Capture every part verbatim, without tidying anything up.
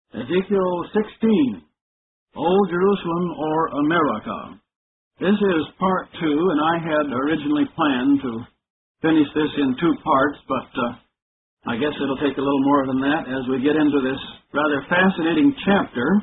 Ezekiel sixteen, Old Jerusalem or America. This is part two, and I had originally planned to finish this in two parts, but uh, I guess it'll take a little more than that as we get into this rather fascinating chapter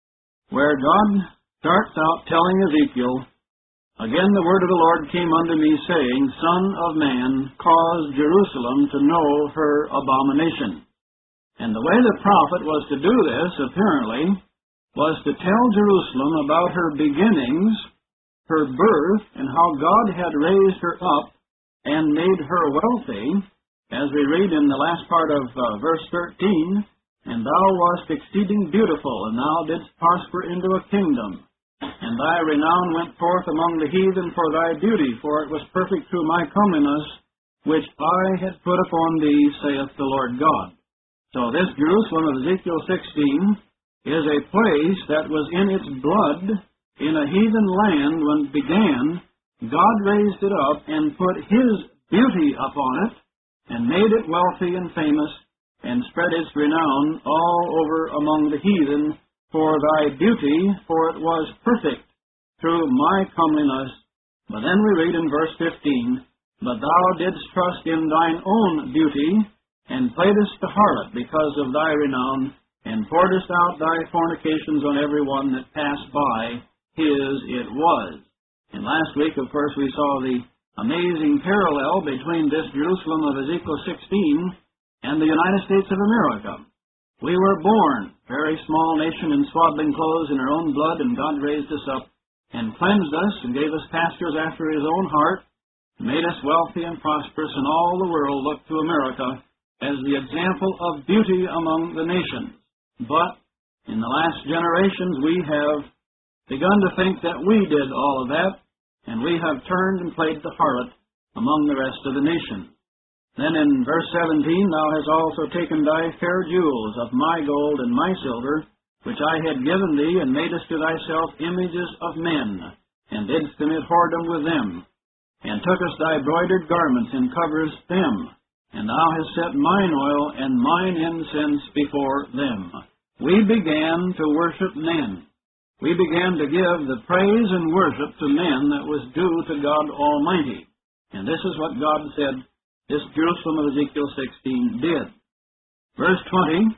where God starts out telling Ezekiel, "Again the word of the Lord came unto me, saying, Son of man, cause Jerusalem to know her abomination." And the way the prophet was to do this, apparently, was to tell Jerusalem about her beginnings, her birth, and how God had raised her up and made her wealthy, as we read in the last part of uh, verse thirteen, "And thou wast exceeding beautiful, and thou didst prosper into a kingdom. And thy renown went forth among the heathen for thy beauty, for it was perfect through my comeliness, which I had put upon thee, saith the Lord God." So this Jerusalem of Ezekiel sixteen is a place that was in its blood in a heathen land when it began. God raised it up and put His beauty upon it and made it wealthy and famous and spread its renown all over among the heathen for thy beauty, for it was perfect through my comeliness. But then we read in verse fifteen, "But thou didst trust in thine own beauty, and playedest the harlot because of thy renown, and pouredest out thy fornications on every one that passed by, his it was." And last week, of course, we saw the amazing parallel between this Jerusalem of Ezekiel sixteen and the United States of America. We were born, very small nation in swaddling clothes in our own blood, and God raised us up and cleansed us and gave us pastors after His own heart, made us wealthy and prosperous, and all the world looked to America as the example of beauty among the nations. But in the last generations, we have begun to think that we did all of that, and we have turned and played the harlot among the rest of the nations. Then in verse seventeen, "Thou hast also taken thy fair jewels of my gold and my silver, which I had given thee, and madest to thyself images of men, and didst commit whoredom with them, and tookest thy broidered garments, and coverest them. And thou hast set mine oil and mine incense before them." We began to worship men. We began to give the praise and worship to men that was due to God Almighty. And this is what God said this Jerusalem of Ezekiel sixteen did. Verse twenty,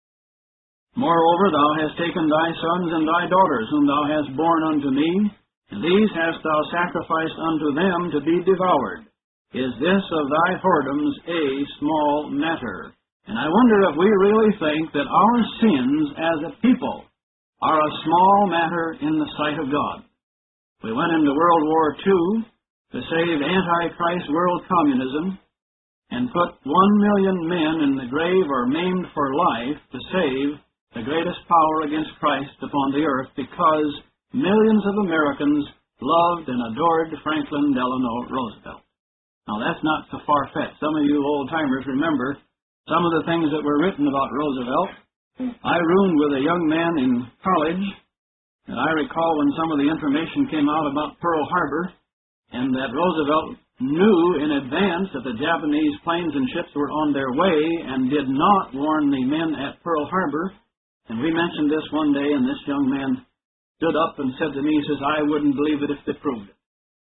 "Moreover, thou hast taken thy sons and thy daughters, whom thou hast borne unto me, and these hast thou sacrificed unto them to be devoured. Is this of thy whoredoms a small matter?" And I wonder if we really think that our sins as a people are a small matter in the sight of God. We went into World War Two to save Antichrist world communism and put one million men in the grave or maimed for life to save the greatest power against Christ upon the earth, because millions of Americans loved and adored Franklin Delano Roosevelt. Now, that's not so far-fetched. Some of you old-timers remember some of the things that were written about Roosevelt. I roomed with a young man in college, and I recall when some of the information came out about Pearl Harbor, and that Roosevelt knew in advance that the Japanese planes and ships were on their way and did not warn the men at Pearl Harbor. And we mentioned this one day, and this young man stood up and said to me, he says, "I wouldn't believe it if they proved it."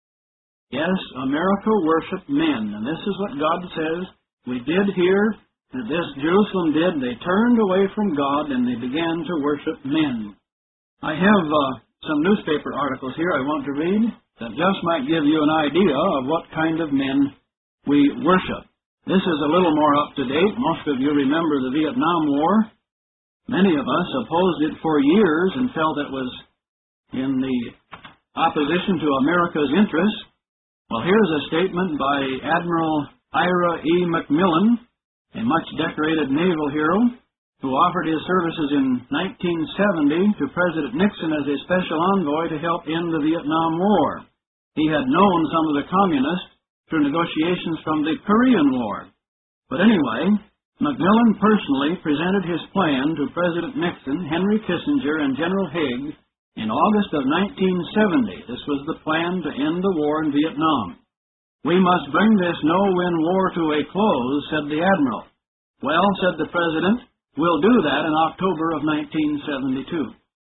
Yes, America worshiped men, and this is what God says we did here, that this Jerusalem did. They turned away from God, and they began to worship men. I have uh, some newspaper articles here I want to read that just might give you an idea of what kind of men we worship. This is a little more up to date. Most of you remember the Vietnam War. Many of us opposed it for years and felt it was in the opposition to America's interests. Well, here's a statement by Admiral Ira E. McMillan, a much-decorated naval hero, who offered his services in nineteen seventy to President Nixon as a special envoy to help end the Vietnam War. He had known some of the communists through negotiations from the Korean War. But anyway, McMillan personally presented his plan to President Nixon, Henry Kissinger, and General Haig in August of nineteen seventy. This was the plan to end the war in Vietnam. "We must bring this no-win war to a close," said the Admiral. "Well," said the President, We'll do that in October of nineteen seventy-two.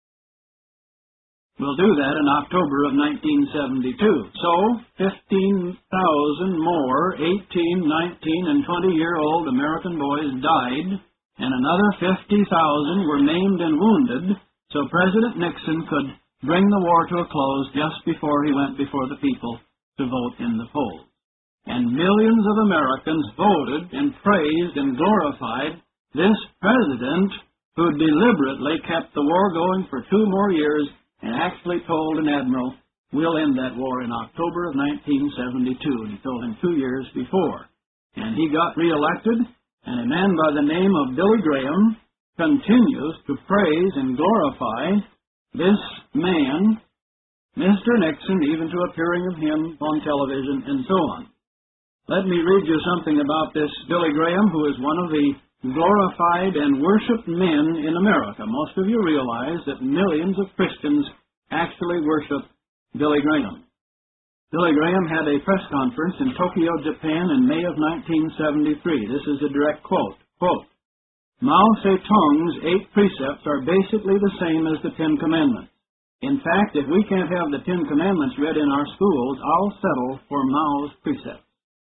We'll do that in October of nineteen seventy-two. So, fifteen thousand more eighteen, nineteen, and twenty-year-old American boys died, and another fifty thousand were maimed and wounded, so President Nixon could bring the war to a close just before he went before the people to vote in the polls. And millions of Americans voted and praised and glorified this president who deliberately kept the war going for two more years and actually told an admiral, we'll end that war in October of nineteen seventy-two, and he told him two years before. And he got reelected, and a man by the name of Billy Graham continues to praise and glorify this man, Mister Nixon, even to appearing of him on television and so on. Let me read you something about this Billy Graham, who is one of the glorified and worshipped men in America. Most of you realize that millions of Christians actually worship Billy Graham. Billy Graham had a press conference in Tokyo, Japan in May of nineteen seventy-three. This is a direct quote. Quote, Mao Zedong's eight precepts are basically the same as the Ten Commandments. In fact, if we can't have the Ten Commandments read in our schools, I'll settle for Mao's precepts.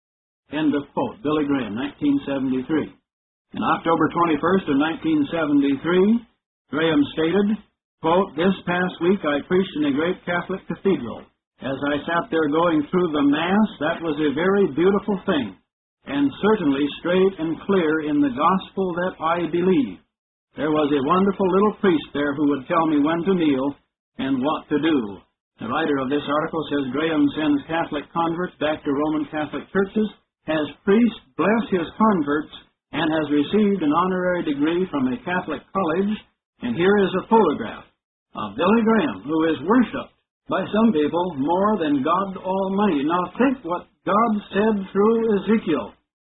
End of quote. Billy Graham, nineteen seventy-three. On October twenty-first of nineteen seventy-three, Graham stated, quote, this past week I preached in a great Catholic cathedral. As I sat there going through the Mass, that was a very beautiful thing, and certainly straight and clear in the gospel that I believe. There was a wonderful little priest there who would tell me when to kneel and what to do. The writer of this article says Graham sends Catholic converts back to Roman Catholic churches, has priests bless his converts, and has received an honorary degree from a Catholic college, and here is a photograph of Billy Graham, who is worshipped by some people more than God Almighty. Now think what God said through Ezekiel.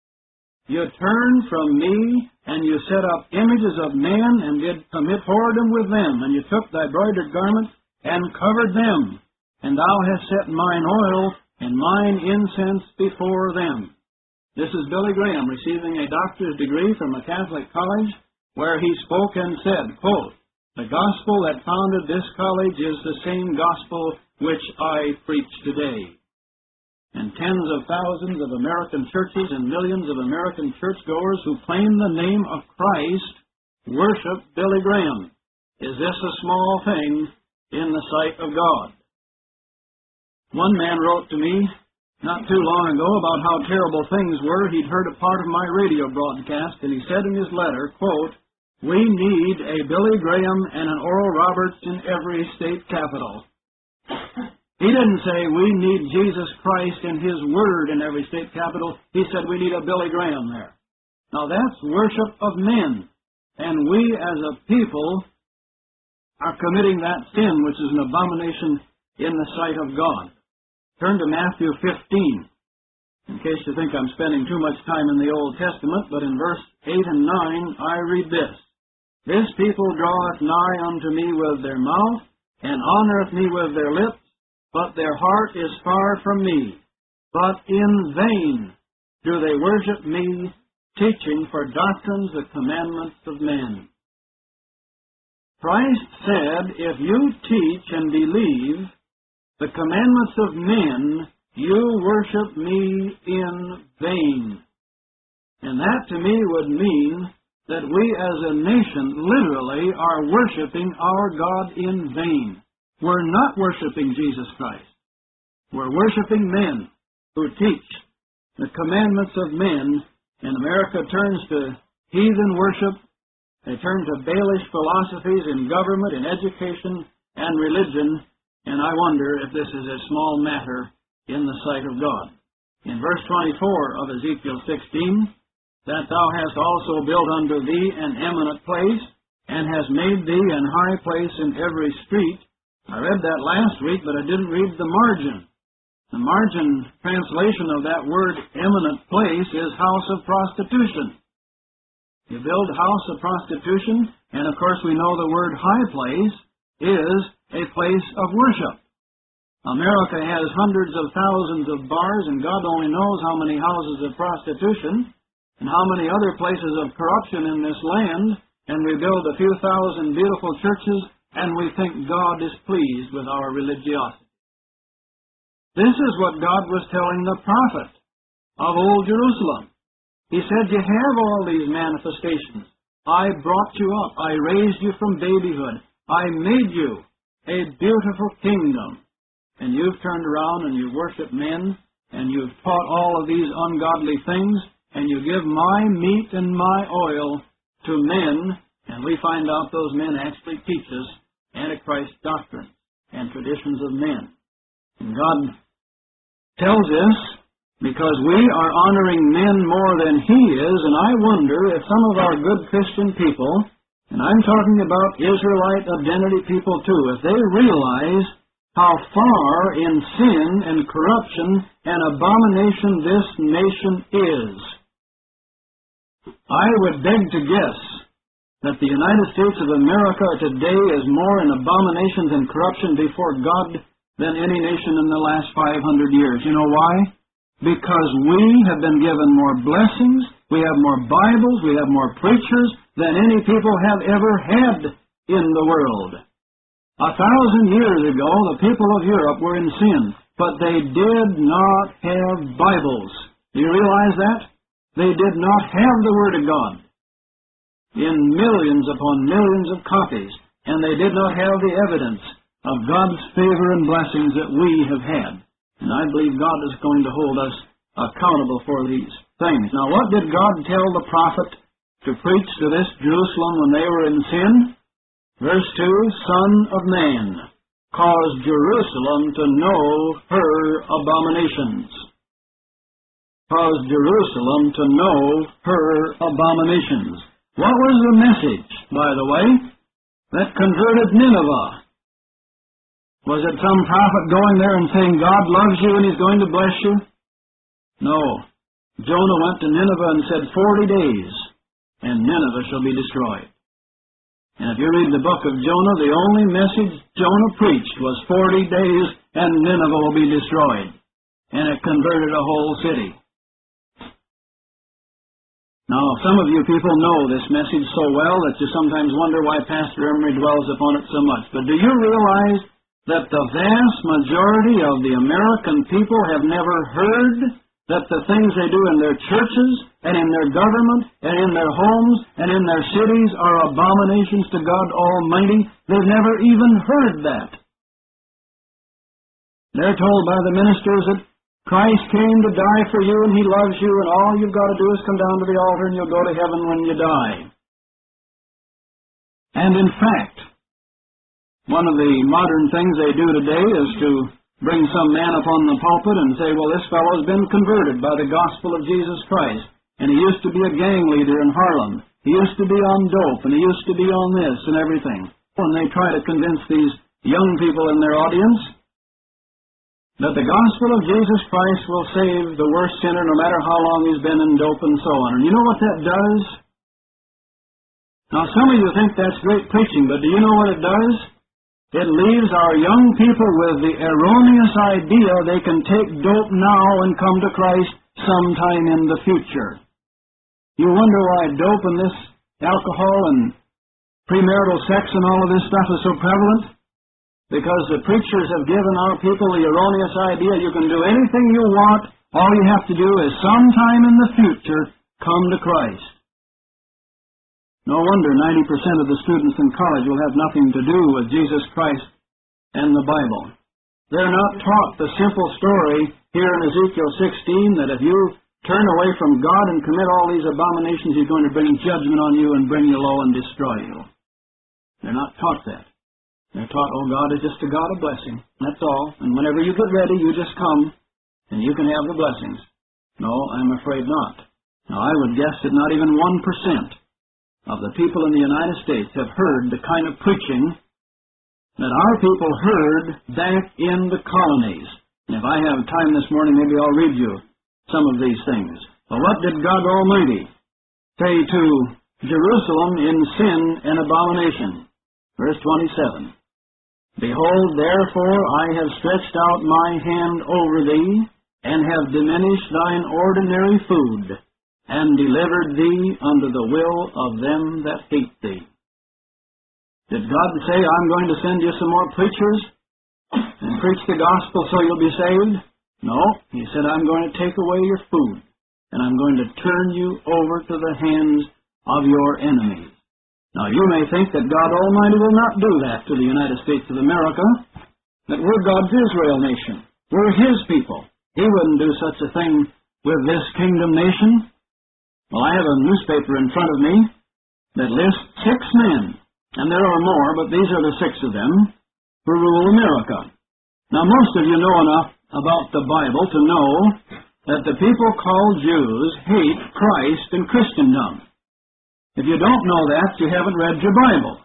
You turned from me, and you set up images of men, and did commit whoredom with them, and you took thy broidered garments, and covered them, and thou hast set mine oil and mine incense before them. This is Billy Graham receiving a doctor's degree from a Catholic college where he spoke and said, quote, the gospel that founded this college is the same gospel which I preach today. And tens of thousands of American churches and millions of American churchgoers who claim the name of Christ worship Billy Graham. Is this a small thing in the sight of God? One man wrote to me not too long ago about how terrible things were. He'd heard a part of my radio broadcast, and he said in his letter, quote, we need a Billy Graham and an Oral Roberts in every state capital. He didn't say we need Jesus Christ and His Word in every state capital. He said we need a Billy Graham there. Now that's worship of men, and we as a people are committing that sin, which is an abomination in the sight of God. Turn to Matthew fifteen, in case you think I'm spending too much time in the Old Testament, but in verse eight and nine I read this. This people draweth nigh unto me with their mouth, and honoureth me with their lips, but their heart is far from me. But in vain do they worship me, teaching for doctrines the commandments of men. Christ said, if you teach and believe the commandments of men, you worship me in vain. And that to me would mean that we as a nation literally are worshiping our God in vain. We're not worshiping Jesus Christ. We're worshiping men who teach the commandments of men, and America turns to heathen worship. They turn to Baelish philosophies in government, in education, and religion, and I wonder if this is a small matter in the sight of God. In verse twenty-four of Ezekiel sixteen, that thou hast also built unto thee an eminent place, and hast made thee an high place in every street. I read that last week, but I didn't read the margin. The margin translation of that word eminent place is house of prostitution. You build a house of prostitution, and of course we know the word high place is a place of worship. America has hundreds of thousands of bars, and God only knows how many houses of prostitution and how many other places of corruption in this land and we build a few thousand beautiful churches, and we think God is pleased with our religiosity. This is what God was telling the prophet of Old Jerusalem. He said, you have all these manifestations. I brought you up. I raised you from babyhood. I made you a beautiful kingdom. And you've turned around and you worship men, and you've taught all of these ungodly things, and you give my meat and my oil to men, and we find out those men actually teach us Antichrist doctrine and traditions of men. And God tells us, because we are honoring men more than He is, and I wonder if some of our good Christian people, and I'm talking about Israelite identity people too, if they realize how far in sin and corruption and abomination this nation is. I would beg to guess that the United States of America today is more in abominations and corruption before God than any nation in the last five hundred years. You know why? Because we have been given more blessings, we have more Bibles, we have more preachers than any people have ever had in the world. A thousand years ago, the people of Europe were in sin, but they did not have Bibles. Do you realize that? They did not have the Word of God in millions upon millions of copies, and they did not have the evidence of God's favor and blessings that we have had. And I believe God is going to hold us accountable for these things. Now, what did God tell the prophet to preach to this Jerusalem when they were in sin? Verse two, Son of man, cause Jerusalem to know her abominations. Cause Jerusalem to know her abominations. What was the message, by the way, that converted Nineveh? Was it some prophet going there and saying, God loves you and He's going to bless you? No. Jonah went to Nineveh and said, forty days, and Nineveh shall be destroyed. And if you read the book of Jonah, the only message Jonah preached was forty days and Nineveh will be destroyed. And it converted a whole city. Now, some of you people know this message so well that you sometimes wonder why Pastor Emery dwells upon it so much. But do you realize that the vast majority of the American people have never heard that the things they do in their churches and in their government and in their homes and in their cities are abominations to God Almighty? They've never even heard that. They're told by the ministers that Christ came to die for you and He loves you and all you've got to do is come down to the altar and you'll go to heaven when you die. And in fact, one of the modern things they do today is to bring some man upon the pulpit and say, well, this fellow's been converted by the gospel of Jesus Christ. And he used to be a gang leader in Harlem. He used to be on dope, and he used to be on this and everything. And they try to convince these young people in their audience that the gospel of Jesus Christ will save the worst sinner no matter how long he's been in dope and so on. And you know what that does? Now, some of you think that's great preaching, but do you know what it does? It leaves our young people with the erroneous idea they can take dope now and come to Christ sometime in the future. You wonder why dope and this alcohol and premarital sex and all of this stuff is so prevalent? Because the preachers have given our people the erroneous idea you can do anything you want, all you have to do is sometime in the future come to Christ. No wonder ninety percent of the students in college will have nothing to do with Jesus Christ and the Bible. They're not taught the simple story here in Ezekiel sixteen that if you turn away from God and commit all these abominations, He's going to bring judgment on you and bring you low and destroy you. They're not taught that. They're taught, oh, God is just a God of blessing. That's all. And whenever you get ready, you just come and you can have the blessings. No, I'm afraid not. Now, I would guess that not even one percent of the people in the United States have heard the kind of preaching that our people heard back in the colonies. And if I have time this morning, maybe I'll read you some of these things. Well, what did God Almighty say to Jerusalem in sin and abomination? Verse twenty-seven. Behold, therefore, I have stretched out my hand over thee, and have diminished thine ordinary food, and delivered thee unto the will of them that hate thee. Did God say, I'm going to send you some more preachers and preach the gospel so you'll be saved? No. He said, I'm going to take away your food, and I'm going to turn you over to the hands of your enemies. Now, you may think that God Almighty will not do that to the United States of America, that we're God's Israel nation. We're His people. He wouldn't do such a thing with this kingdom nation. Well, I have a newspaper in front of me that lists six men, and there are more, but these are the six of them, who rule America. Now, most of you know enough about the Bible to know that the people called Jews hate Christ and Christendom. If you don't know that, you haven't read your Bible.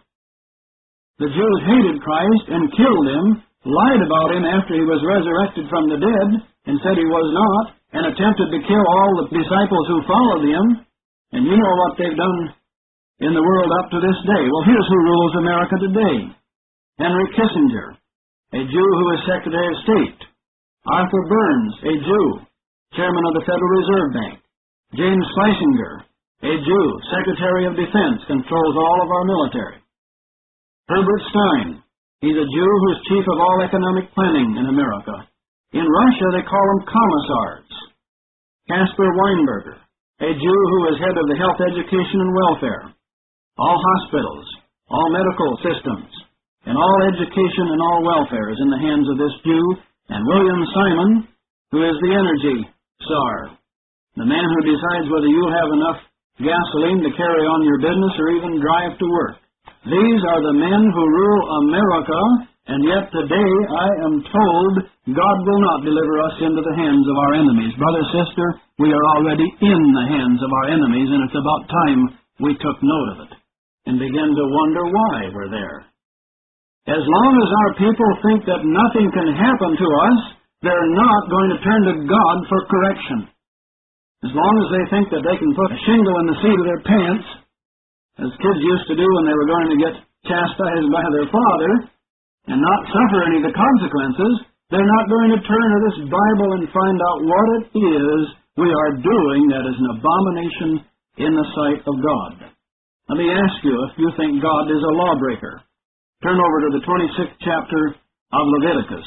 The Jews hated Christ and killed Him, lied about Him after He was resurrected from the dead, and said He was not, and attempted to kill all the disciples who followed Him. And you know what they've done in the world up to this day. Well, here's who rules America today. Henry Kissinger, a Jew who is Secretary of State. Arthur Burns, a Jew, Chairman of the Federal Reserve Bank. James Schlesinger, a Jew, Secretary of Defense, controls all of our military. Herbert Stein, he's a Jew who's chief of all economic planning in America. In Russia, they call them commissars. Caspar Weinberger, a Jew who is head of the health, education, and welfare. All hospitals, all medical systems, and all education and all welfare is in the hands of this Jew. And William Simon, who is the energy czar, the man who decides whether you'll have enough gasoline to carry on your business or even drive to work. These are the men who rule America, and yet today I am told God will not deliver us into the hands of our enemies. Brother, sister, we are already in the hands of our enemies, and it's about time we took note of it and began to wonder why we're there. As long as our people think that nothing can happen to us, they're not going to turn to God for correction. As long as they think that they can put a shingle in the seat of their pants, as kids used to do when they were going to get chastised by their father, and not suffer any of the consequences, they're not going to turn to this Bible and find out what it is we are doing that is an abomination in the sight of God. Let me ask you if you think God is a lawbreaker. Turn over to the twenty-sixth chapter of Leviticus.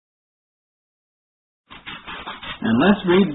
And let's read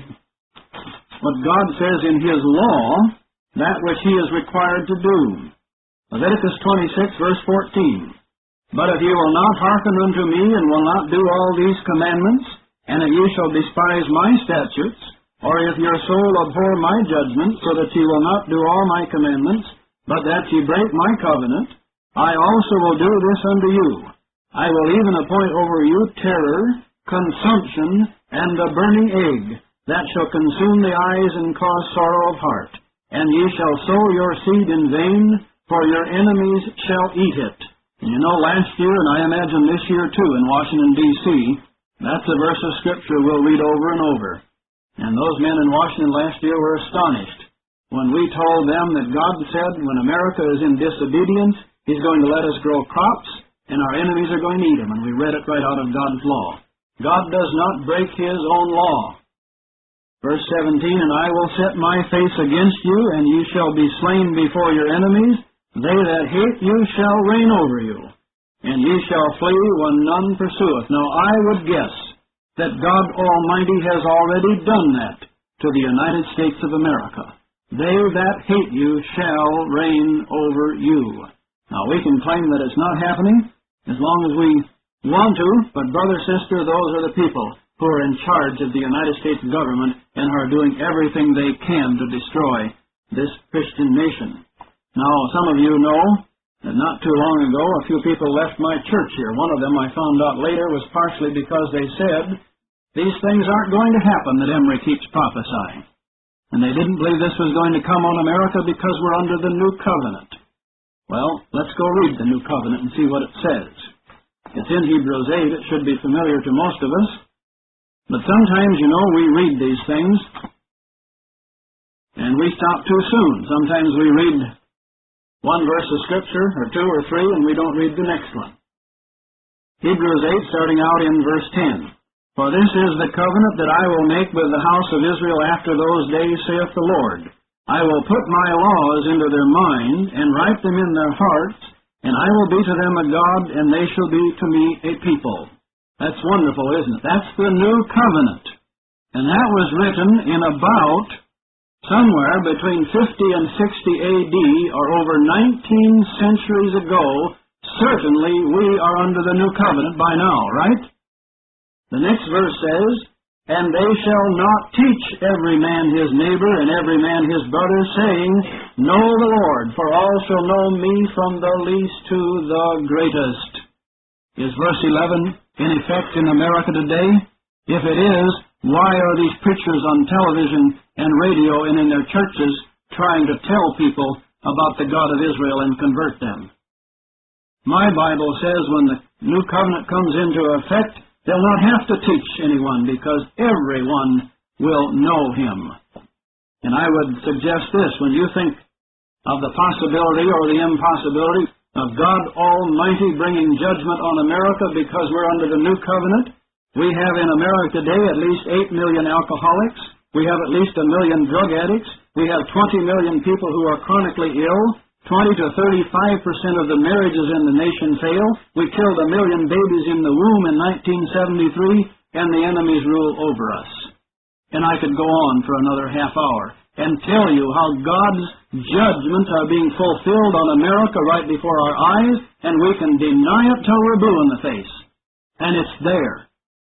what God says in His law, that which He is required to do. Leviticus twenty-six, verse fourteen. But if ye will not hearken unto me, and will not do all these commandments, and if ye shall despise my statutes, or if your soul abhor my judgments, so that ye will not do all my commandments, but that ye break my covenant, I also will do this unto you. I will even appoint over you terror, consumption, and a burning egg, that shall consume the eyes and cause sorrow of heart. And ye shall sow your seed in vain, for your enemies shall eat it. And you know, last year, and I imagine this year too, in Washington, D C, that's a verse of Scripture we'll read over and over. And those men in Washington last year were astonished when we told them that God said when America is in disobedience, He's going to let us grow crops, and our enemies are going to eat them. And we read it right out of God's law. God does not break His own law. Verse seventeen, And I will set my face against you, and ye shall be slain before your enemies. They that hate you shall reign over you, and ye shall flee when none pursueth. Now I would guess that God Almighty has already done that to the United States of America. They that hate you shall reign over you. Now, we can claim that it's not happening as long as we want to, but brother, sister, those are the people who are in charge of the United States government and are doing everything they can to destroy this Christian nation. Now, some of you know that not too long ago, a few people left my church here. One of them, I found out later, was partially because they said, these things aren't going to happen that Emery keeps prophesying. And they didn't believe this was going to come on America because we're under the new covenant. Well, let's go read the New Covenant and see what it says. It's in Hebrews eight. It should be familiar to most of us. But sometimes, you know, we read these things, and we stop too soon. Sometimes we read one verse of Scripture, or two or three, and we don't read the next one. Hebrews eight, starting out in verse ten. For this is the covenant that I will make with the house of Israel after those days, saith the Lord. I will put my laws into their mind, and write them in their hearts, and I will be to them a God, and they shall be to me a people. That's wonderful, isn't it? That's the new covenant. And that was written in about somewhere between fifty and sixty A D, or over nineteen centuries ago. Certainly we are under the new covenant by now, right? The next verse says, and they shall not teach every man his neighbor and every man his brother, saying, Know the Lord, for all shall know me from the least to the greatest. Is verse eleven in effect in America today? If it is, why are these preachers on television and radio and in their churches trying to tell people about the God of Israel and convert them? My Bible says when the new covenant comes into effect, they'll not have to teach anyone, because everyone will know Him. And I would suggest this, when you think of the possibility or the impossibility of God Almighty bringing judgment on America because we're under the new covenant, we have in America today at least eight million alcoholics. We have at least a million drug addicts. We have twenty million people who are chronically ill. twenty to thirty-five percent of the marriages in the nation fail. We killed a million babies in the womb in nineteen seventy-three, and the enemies rule over us. And I could go on for another half hour and tell you how God's judgments are being fulfilled on America right before our eyes, and we can deny it till we're blue in the face. And it's there.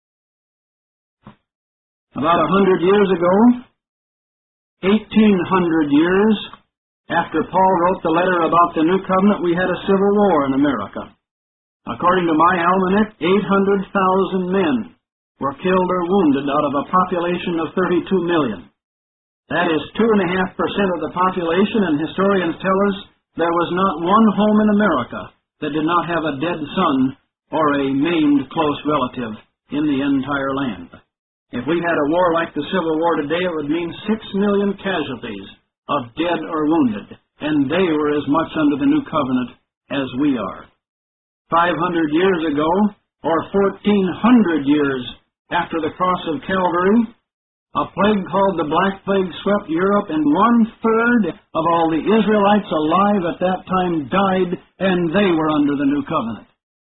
About a hundred years ago, eighteen hundred years after Paul wrote the letter about the New Covenant, we had a civil war in America. According to my almanac, eight hundred thousand men were killed or wounded out of a population of thirty-two million. That is two point five percent of the population, and historians tell us there was not one home in America that did not have a dead son or a maimed close relative in the entire land. If we had a war like the Civil War today, it would mean six million casualties of dead or wounded, and they were as much under the new covenant as we are. Five hundred years ago, or fourteen hundred years after the cross of Calvary, a plague called the Black Plague swept Europe, and one-third of all the Israelites alive at that time died, and they were under the new covenant.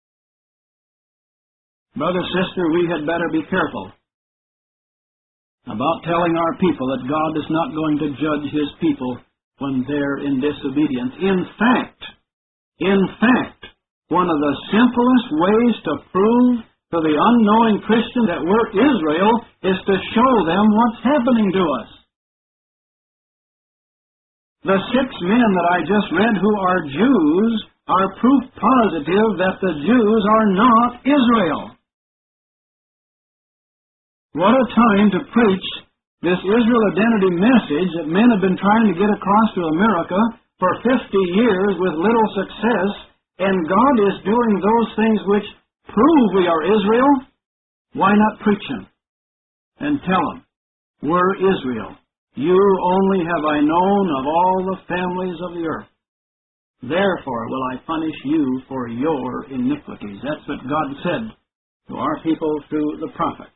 Brother, sister, we had better be careful about telling our people that God is not going to judge His people when they're in disobedience. In fact, in fact, one of the simplest ways to prove to the unknowing Christian that we're Israel is to show them what's happening to us. The six men that I just read who are Jews are proof positive that the Jews are not Israel. What a time to preach this Israel identity message that men have been trying to get across to America for fifty years with little success, and God is doing those things which prove we are Israel. Why not preach them and tell them, we're Israel. You only have I known of all the families of the earth. Therefore will I punish you for your iniquities. That's what God said to our people through the prophet.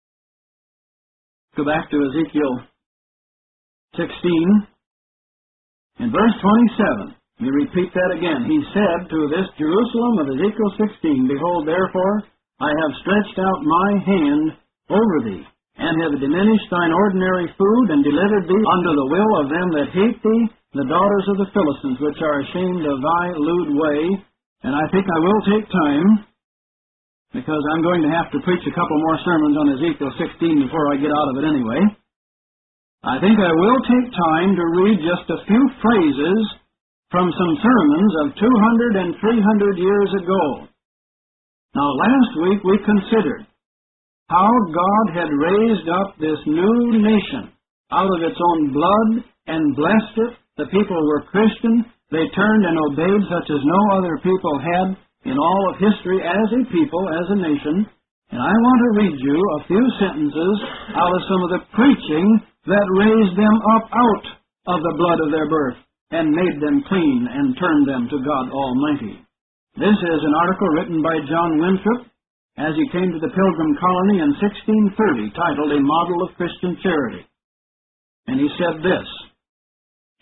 Go back to Ezekiel sixteen, in verse twenty-seven. You repeat that again. He said to this Jerusalem of Ezekiel sixteen, Behold, therefore, I have stretched out my hand over thee, and have diminished thine ordinary food, and delivered thee unto the will of them that hate thee, the daughters of the Philistines, which are ashamed of thy lewd way. And I think I will take time, because I'm going to have to preach a couple more sermons on Ezekiel sixteen before I get out of it anyway. I think I will take time to read just a few phrases from some sermons of two hundred and three hundred years ago. Now, last week we considered how God had raised up this new nation out of its own blood and blessed it. The people were Christian. They turned and obeyed such as no other people had in all of history as a people, as a nation. And I want to read you a few sentences out of some of the preaching that raised them up out of the blood of their birth and made them clean and turned them to God Almighty. This is an article written by John Winthrop as he came to the Pilgrim Colony in sixteen thirty, titled A Model of Christian Charity. And he said this,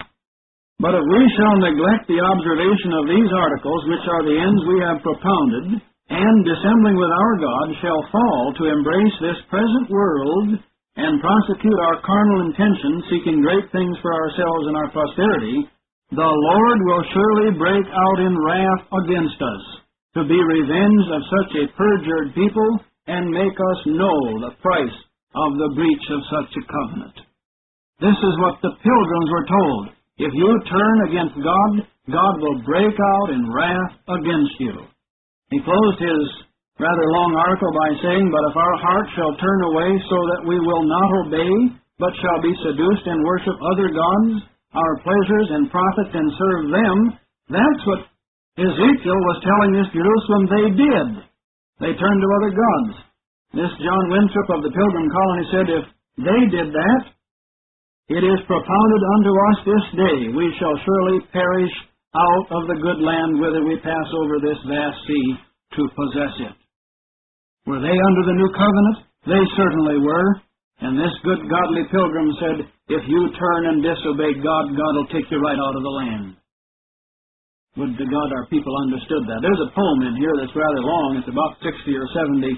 But if we shall neglect the observation of these articles, which are the ends we have propounded, and dissembling with our God, shall fall to embrace this present world, and prosecute our carnal intentions, seeking great things for ourselves and our posterity, the Lord will surely break out in wrath against us, to be revenged of such a perjured people, and make us know the price of the breach of such a covenant. This is what the pilgrims were told. If you turn against God, God will break out in wrath against you. He closed his rather long article by saying, But if our heart shall turn away so that we will not obey, but shall be seduced and worship other gods, our pleasures and profits, and serve them, that's what Ezekiel was telling this Jerusalem they did. They turned to other gods. This John Winthrop of the Pilgrim Colony said, if they did that, it is propounded unto us this day, we shall surely perish out of the good land whither we pass over this vast sea to possess it. Were they under the new covenant? They certainly were. And this good godly pilgrim said, if you turn and disobey God, God will take you right out of the land. Would to God our people understood that. There's a poem in here that's rather long. It's about sixty or seventy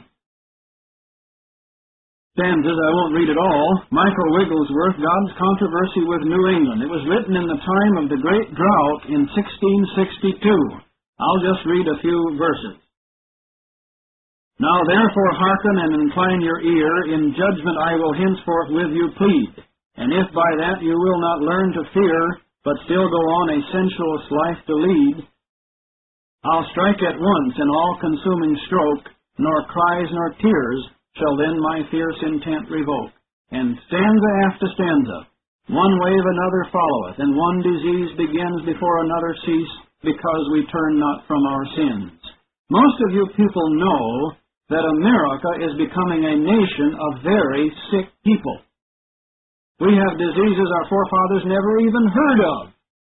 stanzas. I won't read it all. Michael Wigglesworth, God's Controversy with New England. It was written in the time of the great drought in sixteen sixty-two. I'll just read a few verses. Now therefore hearken and incline your ear, in judgment I will henceforth with you plead. And if by that you will not learn to fear, but still go on a sensuous life to lead, I'll strike at once an all-consuming stroke, nor cries nor tears shall then my fierce intent revoke. And stanza after stanza, one wave another followeth, and one disease begins before another cease, because we turn not from our sins. Most of you people know that America is becoming a nation of very sick people. We have diseases our forefathers never even heard of.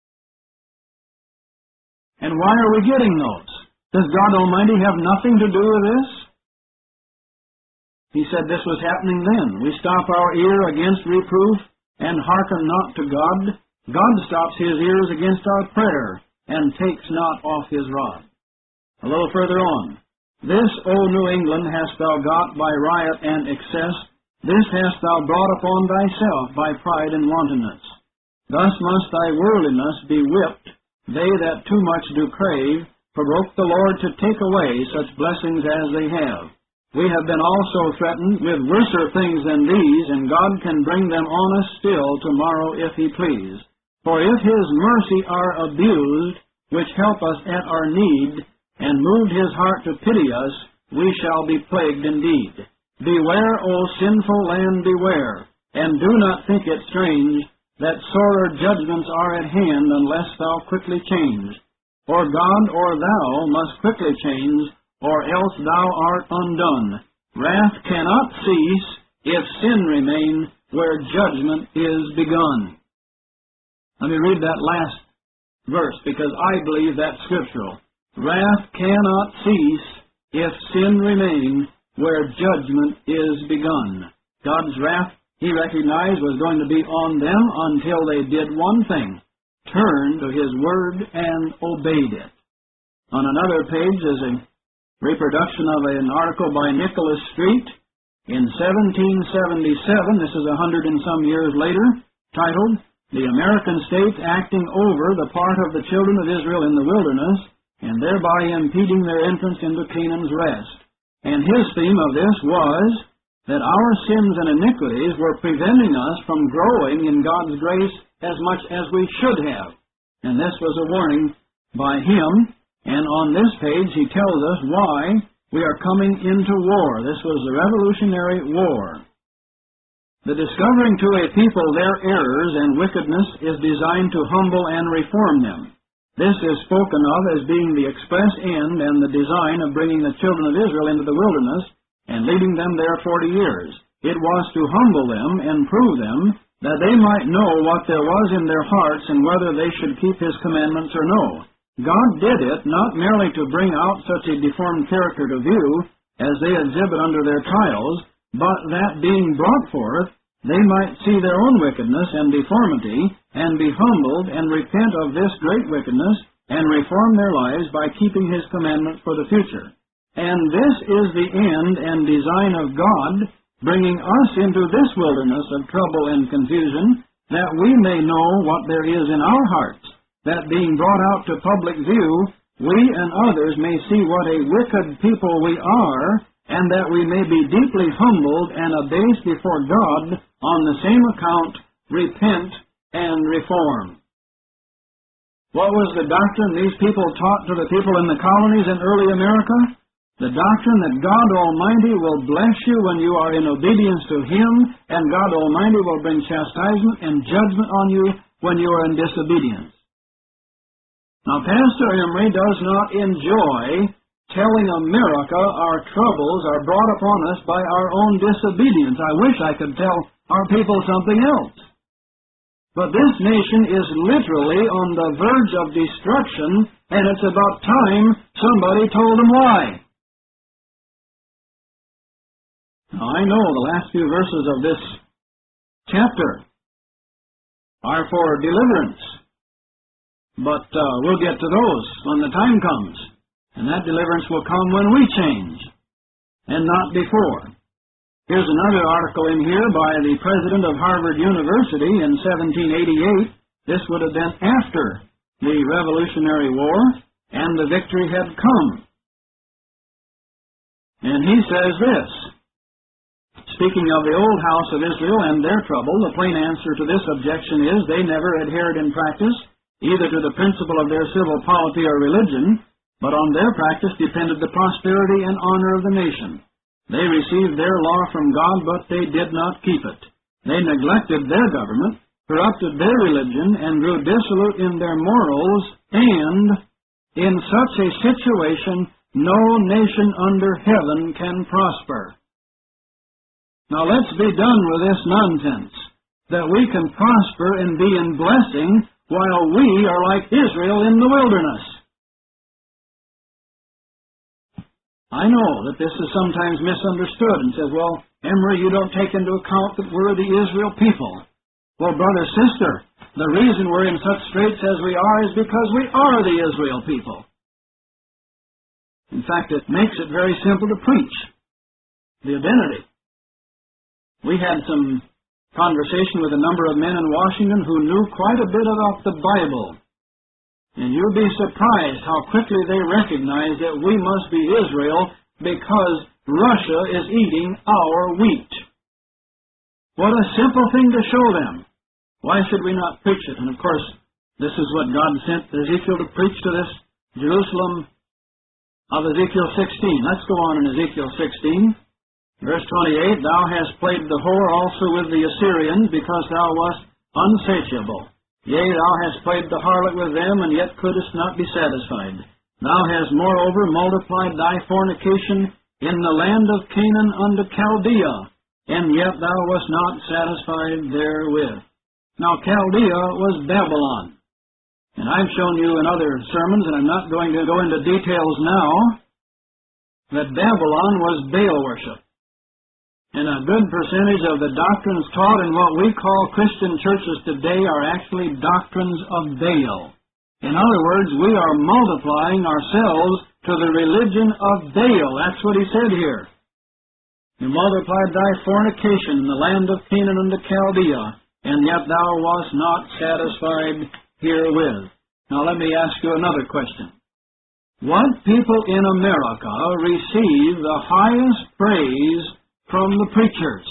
And why are we getting those? Does God Almighty have nothing to do with this? He said this was happening then. We stop our ear against reproof and hearken not to God. God stops his ears against our prayer and takes not off his rod. A little further on. This, O New England, hast thou got by riot and excess. This hast thou brought upon thyself by pride and wantonness. Thus must thy worldliness be whipped. They that too much do crave provoke the Lord to take away such blessings as they have. We have been also threatened with worser things than these, and God can bring them on us still tomorrow if he please. For if his mercy are abused, which help us at our need, and moved his heart to pity us, we shall be plagued indeed. Beware, O sinful land, beware, and do not think it strange that sorer judgments are at hand unless thou quickly change. Or God or thou must quickly change, or else thou art undone. Wrath cannot cease if sin remain where judgment is begun. Let me read that last verse, because I believe that's scriptural. Wrath cannot cease if sin remain where judgment is begun. God's wrath, he recognized, was going to be on them until they did one thing, turned to his word and obeyed it. On another page is a reproduction of an article by Nicholas Street in seventeen seventy-seven, this is a hundred and some years later, titled, The American States Acting Over the Part of the Children of Israel in the Wilderness, and thereby impeding their entrance into Canaan's rest. And his theme of this was that our sins and iniquities were preventing us from growing in God's grace as much as we should have. And this was a warning by him. And on this page he tells us why we are coming into war. This was the Revolutionary War. The discovering to a people their errors and wickedness is designed to humble and reform them. This is spoken of as being the express end and the design of bringing the children of Israel into the wilderness and leading them there forty years. It was to humble them and prove them that they might know what there was in their hearts and whether they should keep his commandments or no. God did it not merely to bring out such a deformed character to view as they exhibit under their trials, but that being brought forth, they might see their own wickedness and deformity and be humbled and repent of this great wickedness and reform their lives by keeping His commandments for the future. And this is the end and design of God, bringing us into this wilderness of trouble and confusion, that we may know what there is in our hearts, that being brought out to public view, we and others may see what a wicked people we are, and that we may be deeply humbled and abased before God on the same account, repent and reform. What was the doctrine these people taught to the people in the colonies in early America? The doctrine that God Almighty will bless you when you are in obedience to Him, and God Almighty will bring chastisement and judgment on you when you are in disobedience. Now, Pastor Emery does not enjoy telling America our troubles are brought upon us by our own disobedience. I wish I could tell our people something else. But this nation is literally on the verge of destruction, and it's about time somebody told them why. Now, I know the last few verses of this chapter are for deliverance, but uh, we'll get to those when the time comes, and that deliverance will come when we change, and not before. Here's another article in here by the president of Harvard University in seventeen eighty-eight. This would have been after the Revolutionary War, and the victory had come. And he says this, speaking of the old house of Israel and their trouble, the plain answer to this objection is they never adhered in practice either to the principle of their civil polity or religion, but on their practice depended the prosperity and honor of the nation. They received their law from God, but they did not keep it. They neglected their government, corrupted their religion, and grew dissolute in their morals, and in such a situation, no nation under heaven can prosper. Now let's be done with this nonsense, that we can prosper and be in blessing while we are like Israel in the wilderness. I know that this is sometimes misunderstood and says, well, Emery, you don't take into account that we're the Israel people. Well, brother, sister, the reason we're in such straits as we are is because we are the Israel people. In fact, it makes it very simple to preach the identity. We had some conversation with a number of men in Washington who knew quite a bit about the Bible. And you'll be surprised how quickly they recognize that we must be Israel because Russia is eating our wheat. What a simple thing to show them. Why should we not preach it? And of course, this is what God sent Ezekiel to preach to this Jerusalem of Ezekiel sixteen. Let's go on in Ezekiel sixteen. Verse twenty-eight, Thou hast played the whore also with the Assyrians, because thou wast unsatiable. Yea, thou hast played the harlot with them, and yet couldst not be satisfied. Thou hast moreover multiplied thy fornication in the land of Canaan unto Chaldea, and yet thou wast not satisfied therewith. Now Chaldea was Babylon. And I've shown you in other sermons, and I'm not going to go into details now, that Babylon was Baal worship. And a good percentage of the doctrines taught in what we call Christian churches today are actually doctrines of Baal. In other words, we are multiplying ourselves to the religion of Baal. That's what he said here. You multiplied thy fornication in the land of Canaan unto Chaldea, and yet thou wast not satisfied herewith. Now let me ask you another question. What people in America receive the highest praise from the preachers?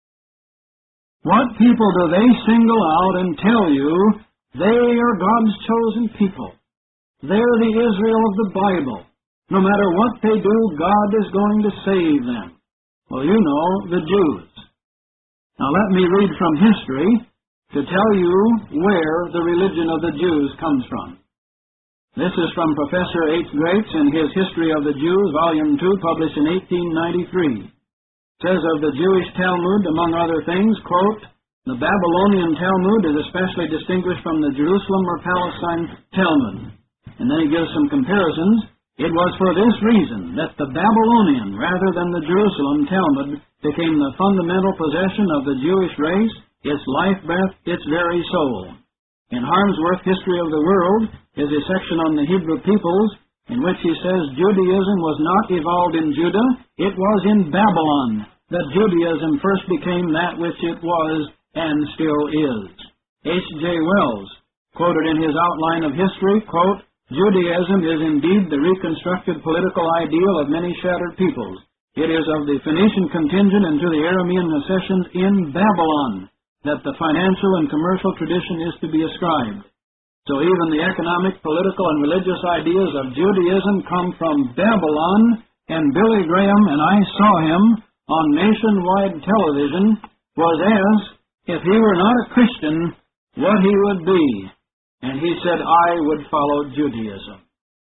What people do they single out and tell you they are God's chosen people? They're the Israel of the Bible. No matter what they do, God is going to save them. Well, you know, the Jews. Now let me read from history to tell you where the religion of the Jews comes from. This is from Professor H. Graetz in his History of the Jews, Volume two, published in eighteen ninety-three. Says of the Jewish Talmud, among other things, quote, the Babylonian Talmud is especially distinguished from the Jerusalem or Palestine Talmud. And then he gives some comparisons. It was for this reason that the Babylonian, rather than the Jerusalem Talmud, became the fundamental possession of the Jewish race, its life breath, its very soul. In Harmsworth, History of the World, is a section on the Hebrew peoples in which he says Judaism was not evolved in Judah, it was in Babylon that Judaism first became that which it was and still is. H J Wells, quoted in his outline of history, quote, Judaism is indeed the reconstructed political ideal of many shattered peoples. It is of the Phoenician contingent and to the Aramean accessions in Babylon that the financial and commercial tradition is to be ascribed. So even the economic, political, and religious ideas of Judaism come from Babylon, and Billy Graham, and I saw him on nationwide television, was asked if he were not a Christian, what he would be. And he said, I would follow Judaism.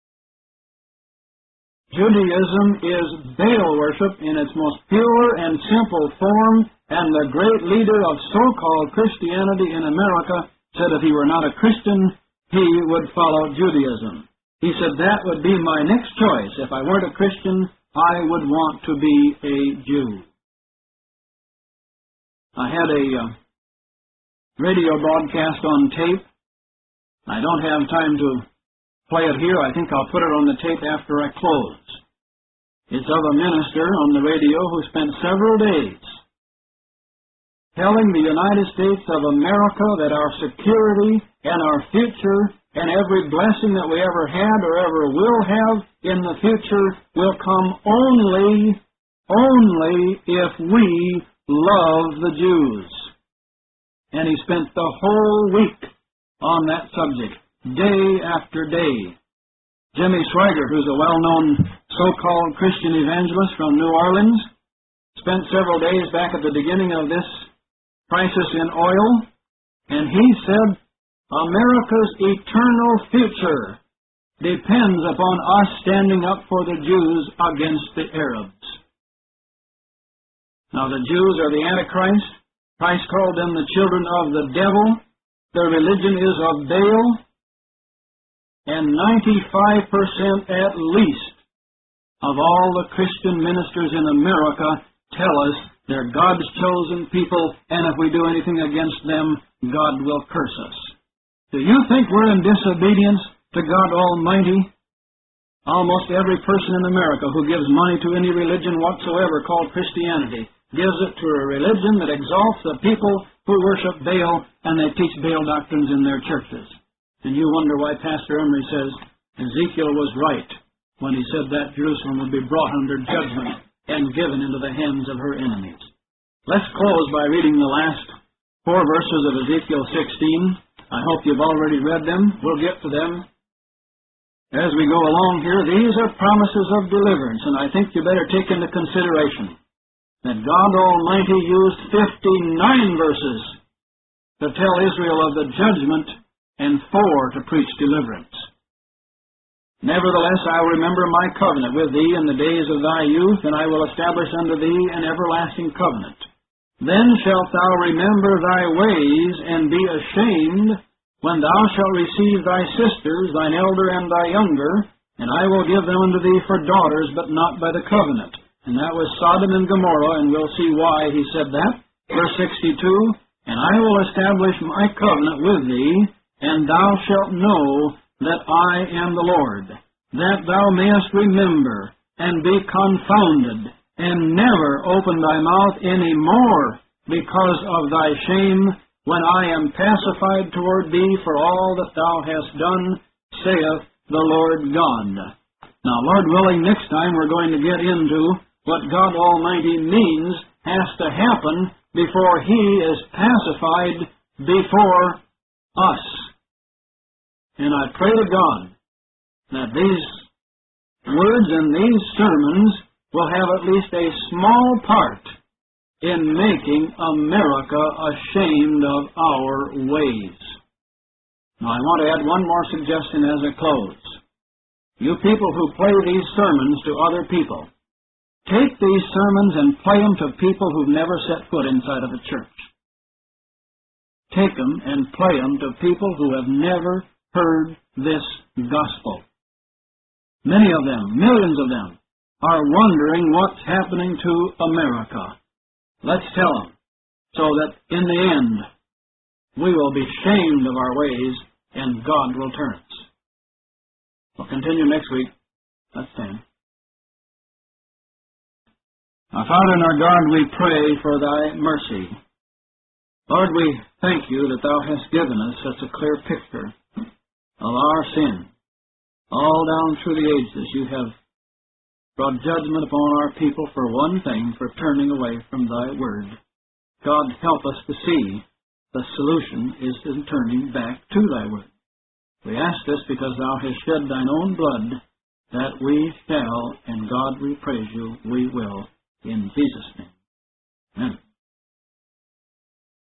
Judaism is Baal worship in its most pure and simple form, and the great leader of so-called Christianity in America said if he were not a Christian, he would follow Judaism. He said that would be my next choice. If I weren't a Christian, I would want to be a Jew. I had a uh, radio broadcast on tape. I don't have time to play it here. I think I'll put it on the tape after I close. It's of a minister on the radio who spent several days telling the United States of America that our security and our future and every blessing that we ever had or ever will have in the future will come only, only if we love the Jews. And he spent the whole week on that subject, day after day. Jimmy Swaggart, who's a well-known so-called Christian evangelist from New Orleans, spent several days back at the beginning of this crisis in oil, and he said, America's eternal future depends upon us standing up for the Jews against the Arabs. Now, the Jews are the Antichrist. Christ called them the children of the devil. Their religion is of Baal. And ninety-five percent at least of all the Christian ministers in America tell us they're God's chosen people, and if we do anything against them, God will curse us. Do you think we're in disobedience to God Almighty? Almost every person in America who gives money to any religion whatsoever called Christianity gives it to a religion that exalts the people who worship Baal, and they teach Baal doctrines in their churches. And you wonder why Pastor Emery says Ezekiel was right when he said that Jerusalem would be brought under judgment and given into the hands of her enemies. Let's close by reading the last four verses of Ezekiel sixteen. I hope you've already read them. We'll get to them as we go along here. These are promises of deliverance, and I think you better take into consideration that God Almighty used fifty-nine verses to tell Israel of the judgment and four to preach deliverance. Nevertheless, I will remember my covenant with thee in the days of thy youth, and I will establish unto thee an everlasting covenant. Then shalt thou remember thy ways, and be ashamed, when thou shalt receive thy sisters, thine elder and thy younger, and I will give them unto thee for daughters, but not by the covenant. And that was Sodom and Gomorrah, and we'll see why he said that. Verse sixty-two, And I will establish my covenant with thee, and thou shalt know that I am the Lord, that thou mayest remember, and be confounded, and never open thy mouth any more because of thy shame, when I am pacified toward thee for all that thou hast done, saith the Lord God. Now, Lord willing, next time we're going to get into what God Almighty means has to happen before He is pacified before us. And I pray to God that these words and these sermons will have at least a small part in making America ashamed of our ways. Now, I want to add one more suggestion as I close. You people who play these sermons to other people, take these sermons and play them to people who've never set foot inside of a church. Take them and play them to people who have never heard this gospel. Many of them, millions of them, are wondering what's happening to America. Let's tell them, so that in the end, we will be shamed of our ways, and God will turn us. We'll continue next week. Let's stand. Our Father and our God, we pray for Thy mercy. Lord, we thank You that Thou hast given us such a clear picture of our sin. All down through the ages, You have brought judgment upon our people for one thing, for turning away from Thy Word. God, help us to see the solution is in turning back to Thy Word. We ask this because Thou hast shed Thine own blood, that we shall, and God, we praise You, we will, in Jesus' name. Amen.